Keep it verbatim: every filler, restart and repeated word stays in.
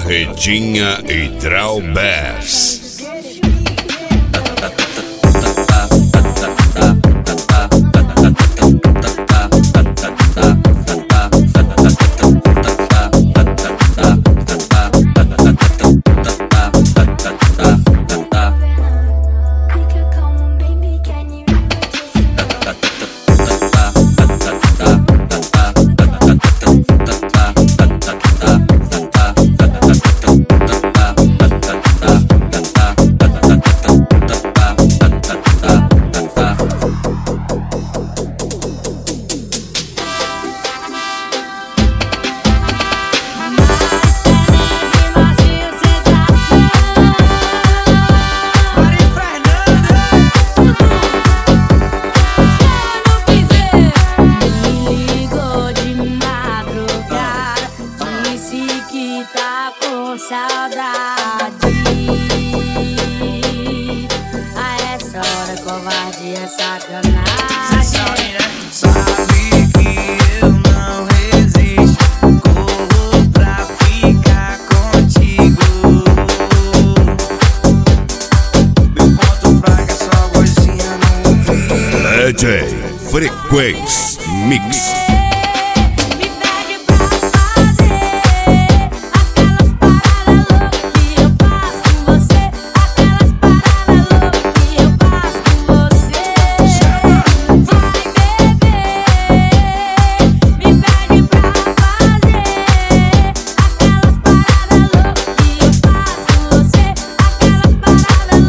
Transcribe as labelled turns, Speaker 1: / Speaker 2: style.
Speaker 1: Barretinha e Drawbass.
Speaker 2: Tá com saudade. A essa hora covarde é sacanagem.
Speaker 3: Sabe que eu não resisto, corro pra ficar contigo. Meu ponto fraco é só vozinha no ouvido.
Speaker 1: D J Frequência Mix.